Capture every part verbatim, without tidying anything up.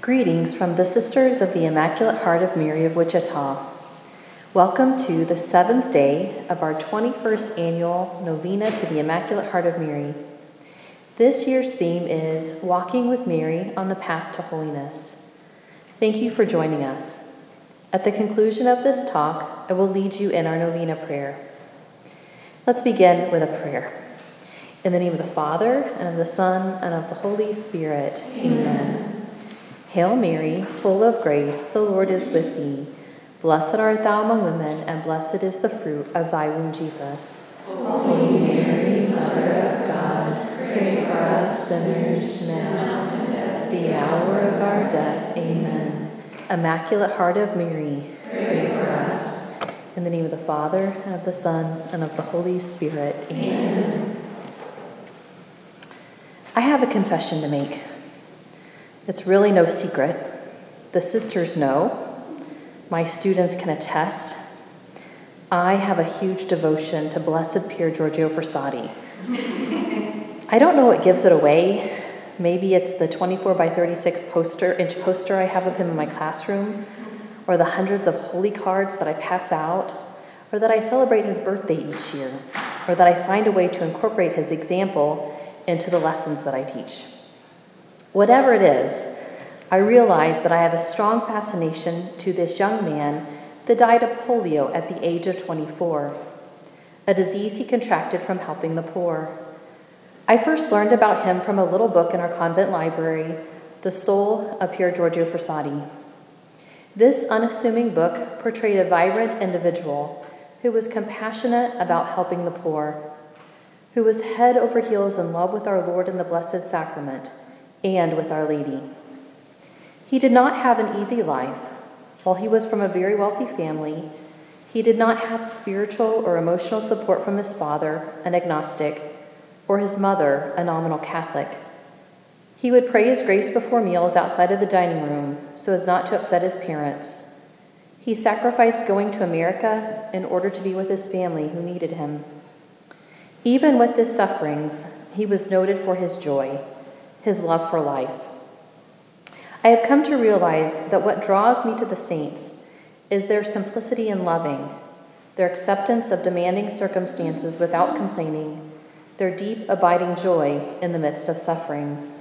Greetings from the Sisters of the Immaculate Heart of Mary of Wichita. Welcome to the seventh day of our twenty-first annual Novena to the Immaculate Heart of Mary. This year's theme is Walking with Mary on the Path to Holiness. Thank you for joining us. At the conclusion of this talk, I will lead you in our novena prayer. Let's begin with a prayer. In the name of the Father, and of the Son, and of the Holy Spirit. Amen. Hail Mary, full of grace, the Lord is with thee. Blessed art thou among women, and blessed is the fruit of thy womb, Jesus. Holy Mary, Mother of God, pray for us sinners now and at the hour of our death. Amen. Immaculate Heart of Mary, pray for us. In the name of the Father, and of the Son, and of the Holy Spirit. Amen. Amen. I have a confession to make. It's really no secret. The sisters know. My students can attest. I have a huge devotion to Blessed Pier Giorgio Frassati. I don't know what gives it away. Maybe it's the twenty-four by thirty-six poster, inch poster I have of him in my classroom, or the hundreds of holy cards that I pass out, or that I celebrate his birthday each year, or that I find a way to incorporate his example into the lessons that I teach. Whatever it is, I realize that I have a strong fascination to this young man that died of polio at the age of twenty-four, a disease he contracted from helping the poor. I first learned about him from a little book in our convent library, The Soul of Pier Giorgio Frassati. This unassuming book portrayed a vibrant individual who was compassionate about helping the poor, who was head over heels in love with our Lord in the Blessed Sacrament and with Our Lady. He did not have an easy life. While he was from a very wealthy family, he did not have spiritual or emotional support from his father, an agnostic, or his mother, a nominal Catholic. He would pray his grace before meals outside of the dining room so as not to upset his parents. He sacrificed going to America in order to be with his family who needed him. Even with his sufferings, he was noted for his joy, his love for life. I have come to realize that what draws me to the saints is their simplicity in loving, their acceptance of demanding circumstances without complaining, their deep, abiding joy in the midst of sufferings.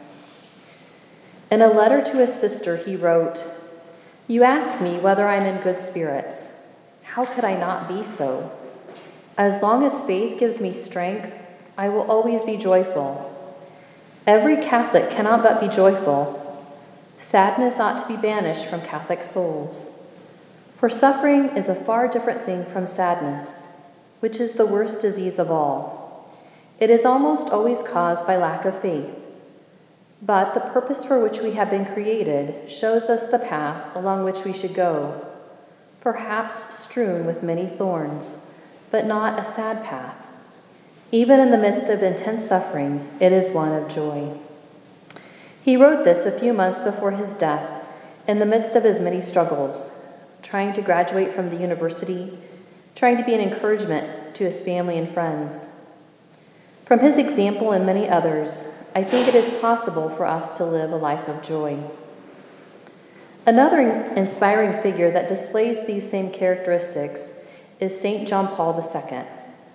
In a letter to his sister, he wrote, "You ask me whether I'm in good spirits. How could I not be so? As long as faith gives me strength, I will always be joyful. Every Catholic cannot but be joyful. Sadness ought to be banished from Catholic souls. For suffering is a far different thing from sadness, which is the worst disease of all. It is almost always caused by lack of faith. But the purpose for which we have been created shows us the path along which we should go, perhaps strewn with many thorns, but not a sad path. Even in the midst of intense suffering, it is one of joy." He wrote this a few months before his death, in the midst of his many struggles, trying to graduate from the university, trying to be an encouragement to his family and friends. From his example and many others, I think it is possible for us to live a life of joy. Another inspiring figure that displays these same characteristics is Saint John Paul the Second.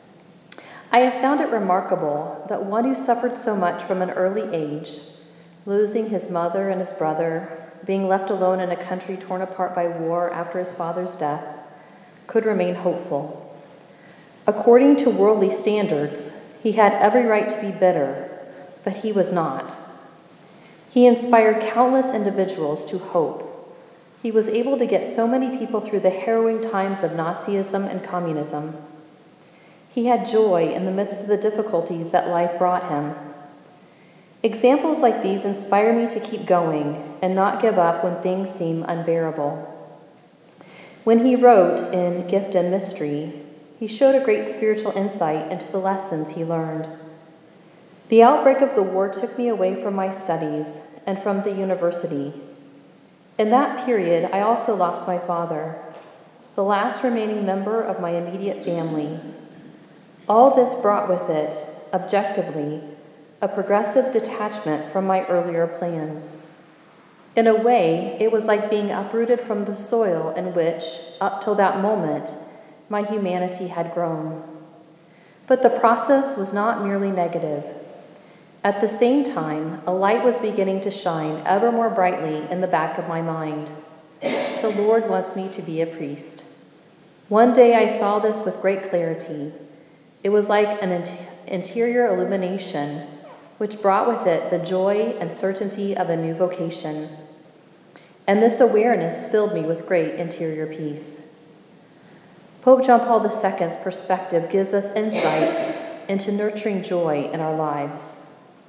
I have found it remarkable that one who suffered so much from an early age, losing his mother and his brother, being left alone in a country torn apart by war after his father's death, could remain hopeful. According to worldly standards, he had every right to be bitter, but he was not. He inspired countless individuals to hope. He was able to get so many people through the harrowing times of Nazism and communism. He had joy in the midst of the difficulties that life brought him. Examples like these inspire me to keep going and not give up when things seem unbearable. When he wrote in Gift and Mystery, he showed a great spiritual insight into the lessons he learned. The outbreak of the war took me away from my studies and from the university. In that period, I also lost my father, the last remaining member of my immediate family. All this brought with it, objectively, a progressive detachment from my earlier plans. In a way, it was like being uprooted from the soil in which, up till that moment, my humanity had grown. But the process was not merely negative. At the same time, a light was beginning to shine ever more brightly in the back of my mind. The Lord wants me to be a priest. One day I saw this with great clarity. It was like an interior illumination, which brought with it the joy and certainty of a new vocation. And this awareness filled me with great interior peace. Pope John Paul the Second's perspective gives us insight into nurturing joy in our lives.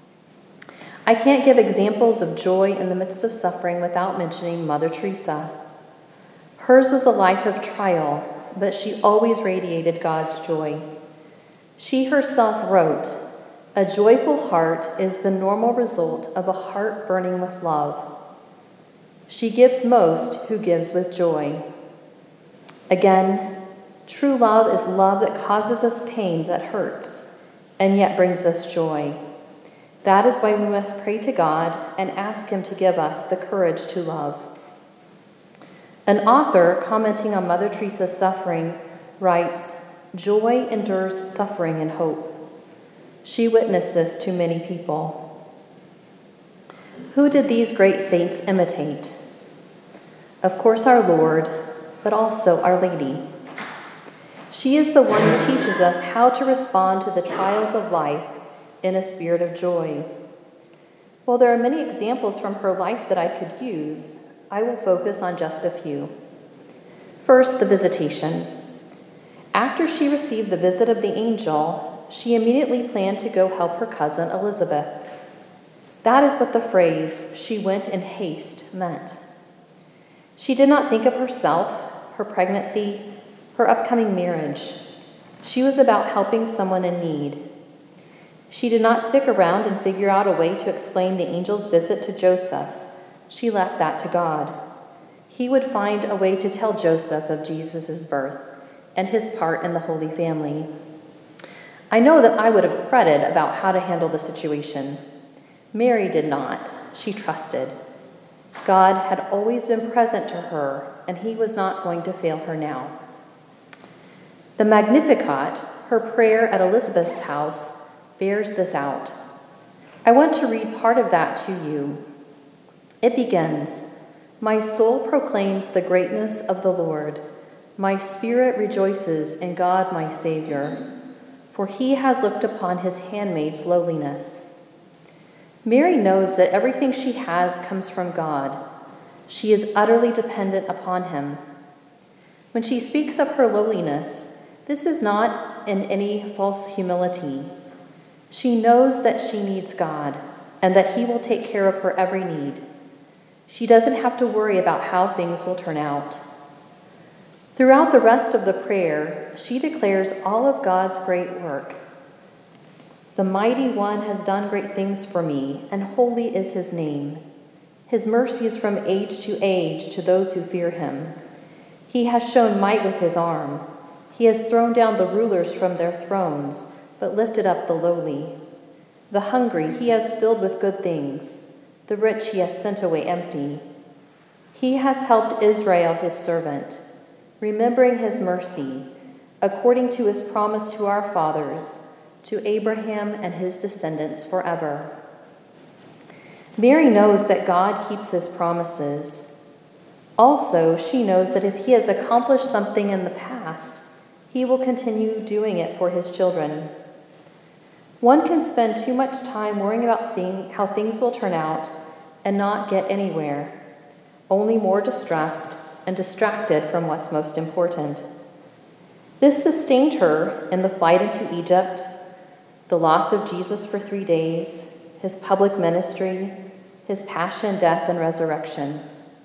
I can't give examples of joy in the midst of suffering without mentioning Mother Teresa. Hers was a life of trial, but she always radiated God's joy. She herself wrote, "A joyful heart is the normal result of a heart burning with love. She gives most who gives with joy." Again, true love is love that causes us pain that hurts, and yet brings us joy. That is why we must pray to God and ask Him to give us the courage to love. An author, commenting on Mother Teresa's suffering, writes, "Joy endures suffering and hope." She witnessed this to many people. Who did these great saints imitate? Of course, our Lord, but also Our Lady. She is the one who teaches us how to respond to the trials of life in a spirit of joy. While there are many examples from her life that I could use, I will focus on just a few. First, the visitation. After she received the visit of the angel, she immediately planned to go help her cousin Elizabeth. That is what the phrase, "she went in haste," meant. She did not think of herself, her pregnancy, her upcoming marriage. She was about helping someone in need. She did not stick around and figure out a way to explain the angel's visit to Joseph. She left that to God. He would find a way to tell Joseph of Jesus' birth and his part in the Holy Family. I know that I would have fretted about how to handle the situation. Mary did not. She trusted. God had always been present to her, and He was not going to fail her now. The Magnificat, her prayer at Elizabeth's house, bears this out. I want to read part of that to you. It begins, "My soul proclaims the greatness of the Lord. My spirit rejoices in God my Savior, for He has looked upon His handmaid's lowliness." Mary knows that everything she has comes from God. She is utterly dependent upon Him. When she speaks of her lowliness, this is not in any false humility. She knows that she needs God and that He will take care of her every need. She doesn't have to worry about how things will turn out. Throughout the rest of the prayer, she declares all of God's great work. "The Mighty One has done great things for me, and holy is His name. His mercy is from age to age to those who fear Him. He has shown might with His arm. He has thrown down the rulers from their thrones, but lifted up the lowly. The hungry He has filled with good things. The rich He has sent away empty. He has helped Israel, His servant, remembering His mercy, according to His promise to our fathers, to Abraham and his descendants forever." Mary knows that God keeps His promises. Also, she knows that if He has accomplished something in the past, He will continue doing it for His children. One can spend too much time worrying about thing, how things will turn out and not get anywhere, only more distressed and distracted from what's most important. This sustained her in the flight into Egypt, the loss of Jesus for three days, His public ministry, His passion, death, and resurrection.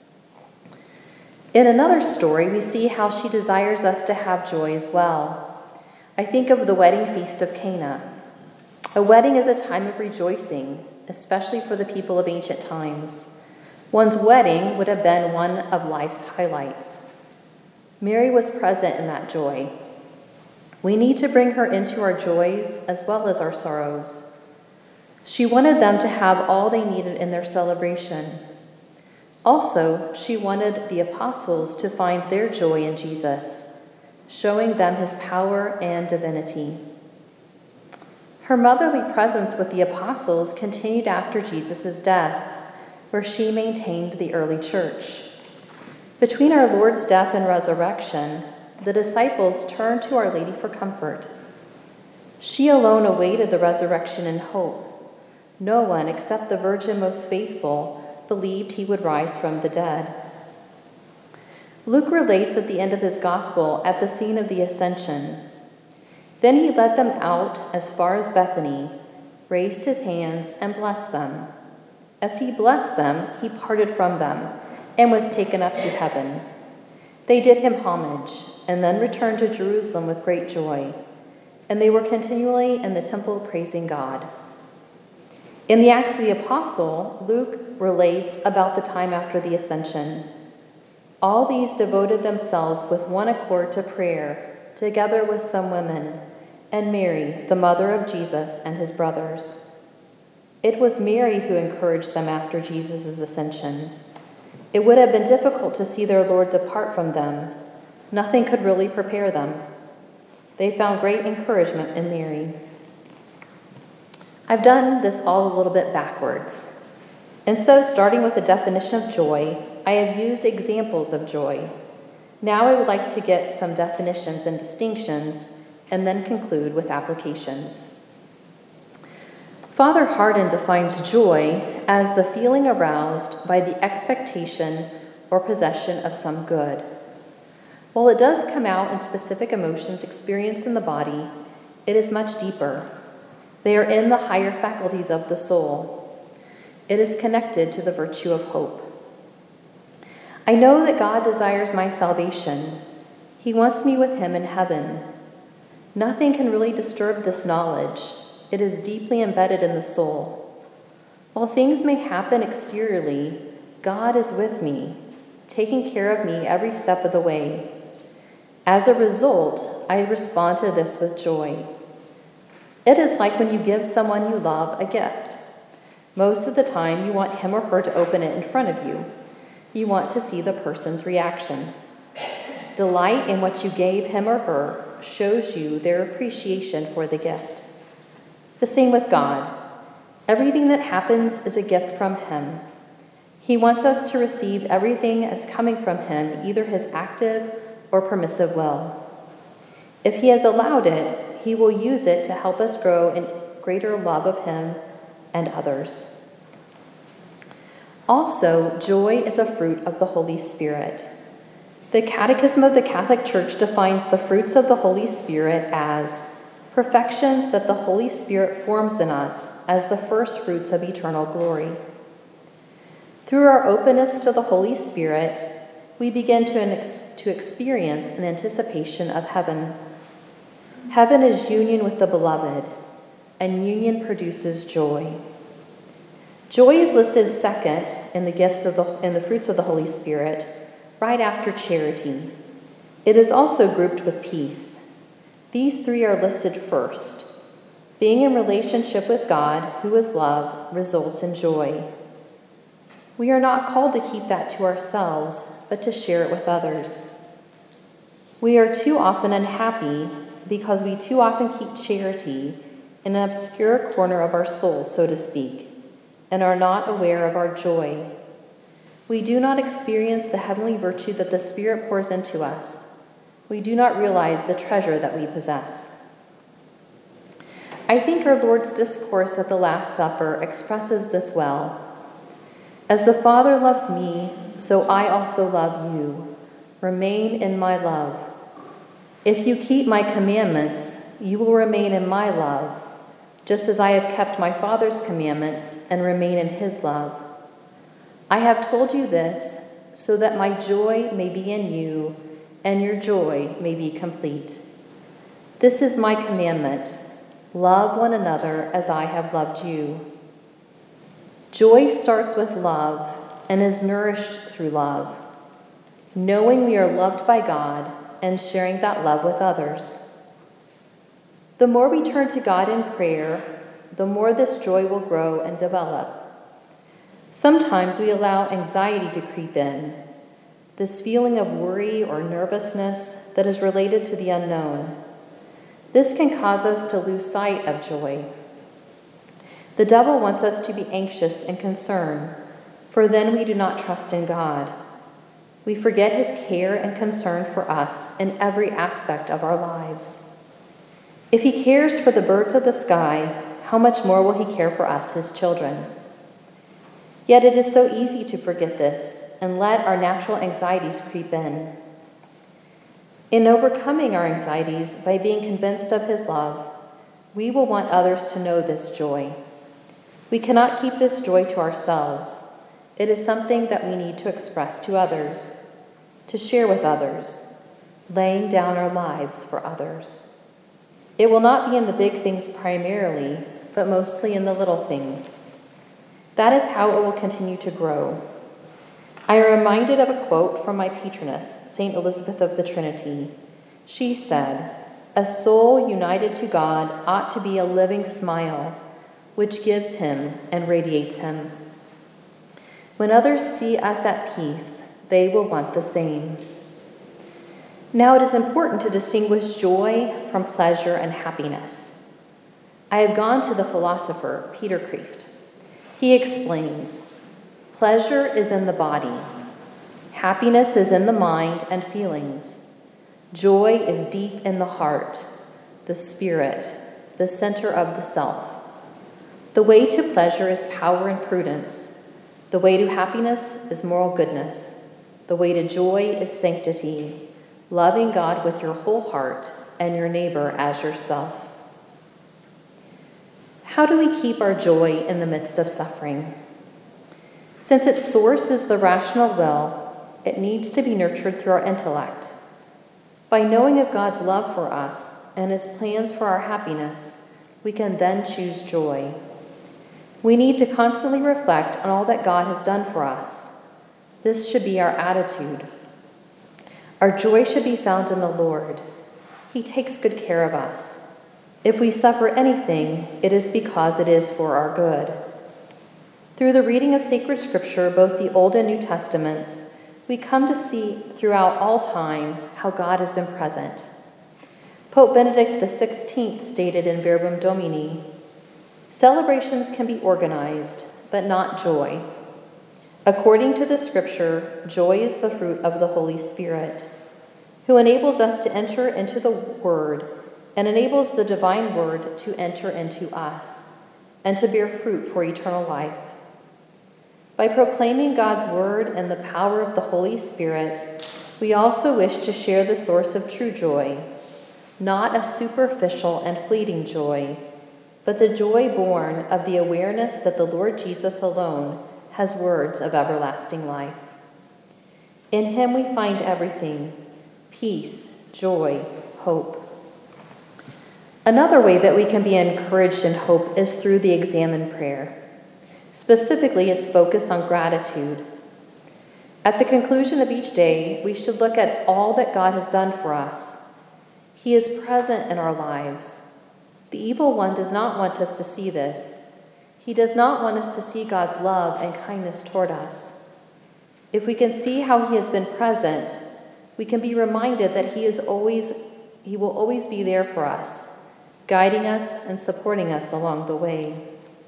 In another story, we see how she desires us to have joy as well. I think of the wedding feast of Cana. A wedding is a time of rejoicing, especially for the people of ancient times. One's wedding would have been one of life's highlights. Mary was present in that joy. We need to bring her into our joys as well as our sorrows. She wanted them to have all they needed in their celebration. Also, she wanted the apostles to find their joy in Jesus, showing them his power and divinity. Her motherly presence with the apostles continued after Jesus' death, where she maintained the early church. Between our Lord's death and resurrection, the disciples turned to Our Lady for comfort. She alone awaited the resurrection in hope. No one except the Virgin most faithful believed he would rise from the dead. Luke relates at the end of his gospel at the scene of the ascension. Then he led them out as far as Bethany, raised his hands, and blessed them. As he blessed them, he parted from them and was taken up to heaven. They did him homage and then returned to Jerusalem with great joy, and they were continually in the temple praising God. In the Acts of the Apostle, Luke relates about the time after the ascension. All these devoted themselves with one accord to prayer, together with some women, and Mary, the mother of Jesus, and his brothers. It was Mary who encouraged them after Jesus' ascension. It would have been difficult to see their Lord depart from them. Nothing could really prepare them. They found great encouragement in Mary. I've done this all a little bit backwards. And so, starting with the definition of joy, I have used examples of joy. Now I would like to get some definitions and distinctions, and then conclude with applications. Father Hardon defines joy as the feeling aroused by the expectation or possession of some good. While it does come out in specific emotions experienced in the body, it is much deeper. They are in the higher faculties of the soul. It is connected to the virtue of hope. I know that God desires my salvation. He wants me with him in heaven. Nothing can really disturb this knowledge. It is deeply embedded in the soul. While things may happen exteriorly, God is with me, taking care of me every step of the way. As a result, I respond to this with joy. It is like when you give someone you love a gift. Most of the time, you want him or her to open it in front of you. You want to see the person's reaction. Delight in what you gave him or her shows you their appreciation for the gift. The same with God. Everything that happens is a gift from him. He wants us to receive everything as coming from him, either his active or permissive will. If he has allowed it, he will use it to help us grow in greater love of him and others. Also, joy is a fruit of the Holy Spirit. The Catechism of the Catholic Church defines the fruits of the Holy Spirit as perfections that the Holy Spirit forms in us as the first fruits of eternal glory. Through our openness to the Holy Spirit, we begin to, ex- to experience an anticipation of heaven. Heaven is union with the beloved, and union produces joy. Joy is listed second in the gifts of the in the fruits of the Holy Spirit, right after charity. It is also grouped with peace. These three are listed first. Being in relationship with God, who is love, results in joy. We are not called to keep that to ourselves, but to share it with others. We are too often unhappy because we too often keep charity in an obscure corner of our soul, so to speak, and are not aware of our joy. We do not experience the heavenly virtue that the Spirit pours into us. We do not realize the treasure that we possess. I think our Lord's discourse at the Last Supper expresses this well. As the Father loves me, so I also love you. Remain in my love. If you keep my commandments, you will remain in my love, just as I have kept my Father's commandments and remain in his love. I have told you this so that my joy may be in you and your joy may be complete. This is my commandment: love one another as I have loved you. Joy starts with love and is nourished through love, knowing we are loved by God and sharing that love with others. The more we turn to God in prayer, the more this joy will grow and develop. Sometimes we allow anxiety to creep in, this feeling of worry or nervousness that is related to the unknown. This can cause us to lose sight of joy. The devil wants us to be anxious and concerned, for then we do not trust in God. We forget his care and concern for us in every aspect of our lives. If he cares for the birds of the sky, how much more will he care for us, his children? Yet it is so easy to forget this and let our natural anxieties creep in. In overcoming our anxieties by being convinced of his love, we will want others to know this joy. We cannot keep this joy to ourselves. It is something that we need to express to others, to share with others, laying down our lives for others. It will not be in the big things primarily, but mostly in the little things. That is how it will continue to grow. I am reminded of a quote from my patroness, Saint Elizabeth of the Trinity. She said, "A soul united to God ought to be a living smile, which gives him and radiates him. When others see us at peace, they will want the same." Now it is important to distinguish joy from pleasure and happiness. I have gone to the philosopher Peter Kreeft. He explains, pleasure is in the body. Happiness is in the mind and feelings. Joy is deep in the heart, the spirit, the center of the self. The way to pleasure is power and prudence. The way to happiness is moral goodness. The way to joy is sanctity, loving God with your whole heart and your neighbor as yourself. How do we keep our joy in the midst of suffering? Since its source is the rational will, it needs to be nurtured through our intellect. By knowing of God's love for us and his plans for our happiness, we can then choose joy. We need to constantly reflect on all that God has done for us. This should be our attitude. Our joy should be found in the Lord. He takes good care of us. If we suffer anything, it is because it is for our good. Through the reading of sacred scripture, both the Old and New Testaments, we come to see throughout all time how God has been present. Pope Benedict the sixteenth stated in Verbum Domini, "Celebrations can be organized, but not joy. According to the scripture, joy is the fruit of the Holy Spirit, who enables us to enter into the Word and enables the divine Word to enter into us and to bear fruit for eternal life. By proclaiming God's Word and the power of the Holy Spirit, we also wish to share the source of true joy, not a superficial and fleeting joy, but the joy born of the awareness that the Lord Jesus alone has words of everlasting life. In him we find everything: peace, joy, hope. Another way that we can be encouraged in hope is through the Examen prayer. Specifically, it's focused on gratitude. At the conclusion of each day, we should look at all that God has done for us. He is present in our lives. The evil one does not want us to see this. He does not want us to see God's love and kindness toward us. If we can see how he has been present, we can be reminded that he is always, he will always be there for us, guiding us and supporting us along the way.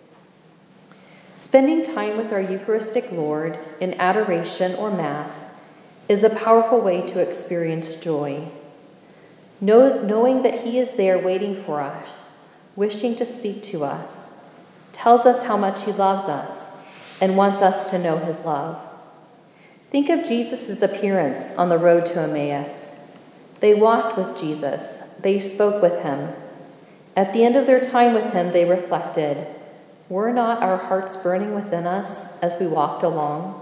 Spending time with our Eucharistic Lord in adoration or Mass is a powerful way to experience joy. Know, knowing that he is there waiting for us, wishing to speak to us, tells us how much he loves us and wants us to know his love. Think of Jesus' appearance on the road to Emmaus. They walked with Jesus. They spoke with him. At the end of their time with him, they reflected, were not our hearts burning within us as we walked along?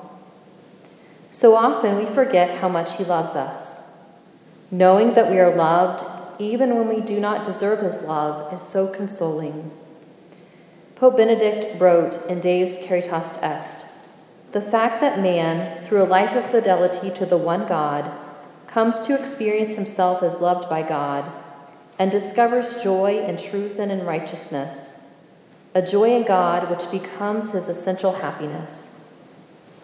So often we forget how much he loves us. Knowing that we are loved, even when we do not deserve his love, is so consoling. Pope Benedict wrote in Deus Caritas Est, the fact that man, through a life of fidelity to the one God, comes to experience himself as loved by God and discovers joy in truth and in righteousness, a joy in God which becomes his essential happiness,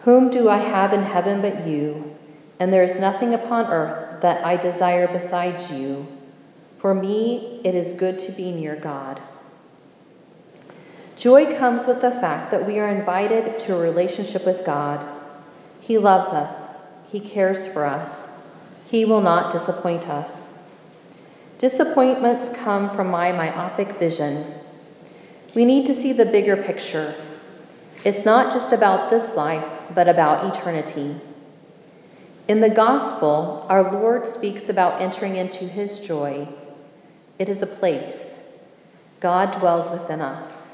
Whom do I have in heaven but you? And there is nothing upon earth that I desire besides you. For me, it is good to be near God. Joy comes with the fact that we are invited to a relationship with God. He loves us. He cares for us. He will not disappoint us. Disappointments come from my myopic vision. We need to see the bigger picture. It's not just about this life, but about eternity. In the gospel, our Lord speaks about entering into his joy. It is a place. God dwells within us.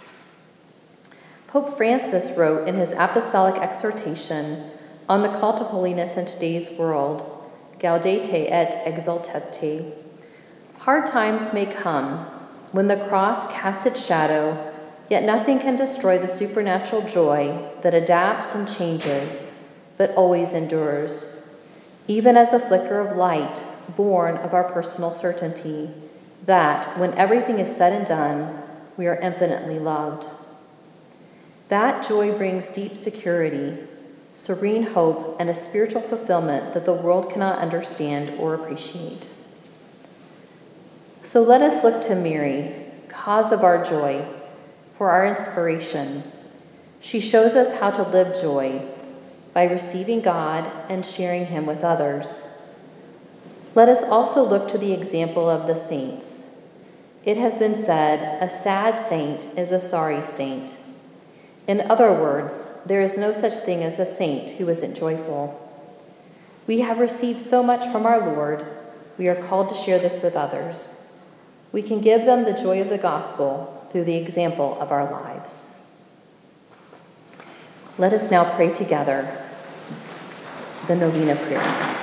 Pope Francis wrote in his apostolic exhortation on the call to holiness in today's world, Gaudete et exsultate, hard times may come when the cross casts its shadow, yet nothing can destroy the supernatural joy that adapts and changes, but always endures, even as a flicker of light born of our personal certainty that, when everything is said and done, we are infinitely loved. That joy brings deep security, serene hope, and a spiritual fulfillment that the world cannot understand or appreciate. So let us look to Mary, cause of our joy, for our inspiration. She shows us how to live joy by receiving God and sharing him with others. Let us also look to the example of the saints. It has been said, a sad saint is a sorry saint. In other words, there is no such thing as a saint who isn't joyful. We have received so much from our Lord, we are called to share this with others. We can give them the joy of the gospel through the example of our lives. Let us now pray together the Novena Prayer.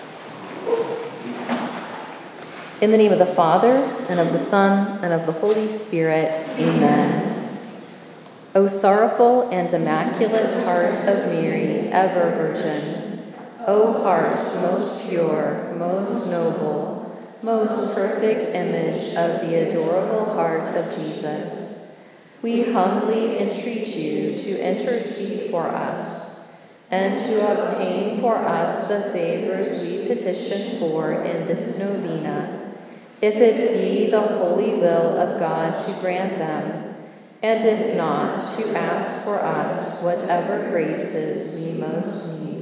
In the name of the Father, and of the Son, and of the Holy Spirit, amen. O sorrowful and immaculate heart of Mary, ever Virgin, O heart most pure, most noble, most perfect image of the adorable heart of Jesus, we humbly entreat you to intercede for us and to obtain for us the favors we petition for in this novena, if it be the holy will of God to grant them, and if not, to ask for us whatever graces we most need.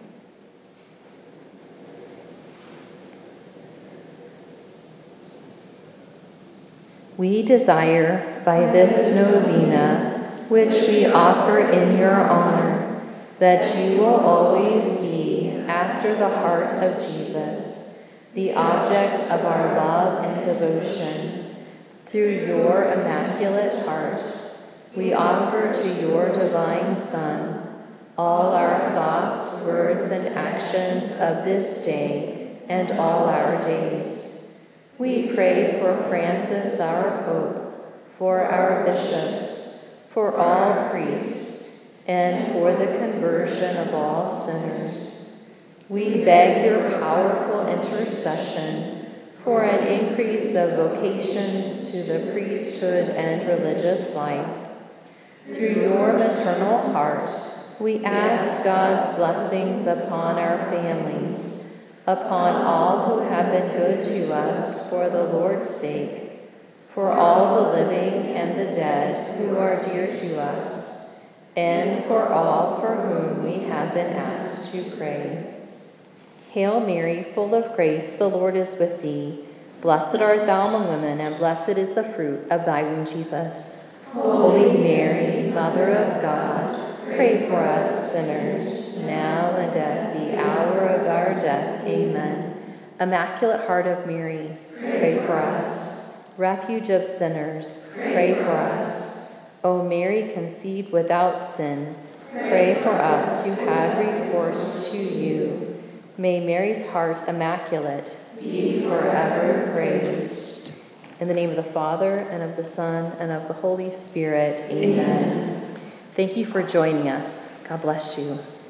We desire by this novena, which we offer in your honor, that you will always be, after the heart of Jesus, the object of our love and devotion. Through your immaculate heart, we offer to your divine Son all our thoughts, words, and actions of this day and all our days. We pray for Francis, our Pope, for our bishops, for all priests, and for the conversion of all sinners. We beg your powerful intercession for an increase of vocations to the priesthood and religious life. Through your maternal heart, we ask God's blessings upon our families, upon all who have been good to us for the Lord's sake, for all the living and the dead who are dear to us, and for all for whom we have been asked to pray. Hail Mary, full of grace, the Lord is with thee. Blessed art thou among women, and blessed is the fruit of thy womb, Jesus. Holy Mary, Mother of God, pray for us sinners, now and at the hour of our death. Amen. Immaculate Heart of Mary, pray for us. Refuge of sinners, pray for us. O Mary, conceived without sin, pray for us who have recourse to you. May Mary's heart immaculate be forever praised. In the name of the Father, and of the Son, and of the Holy Spirit, amen. Thank you for joining us. God bless you.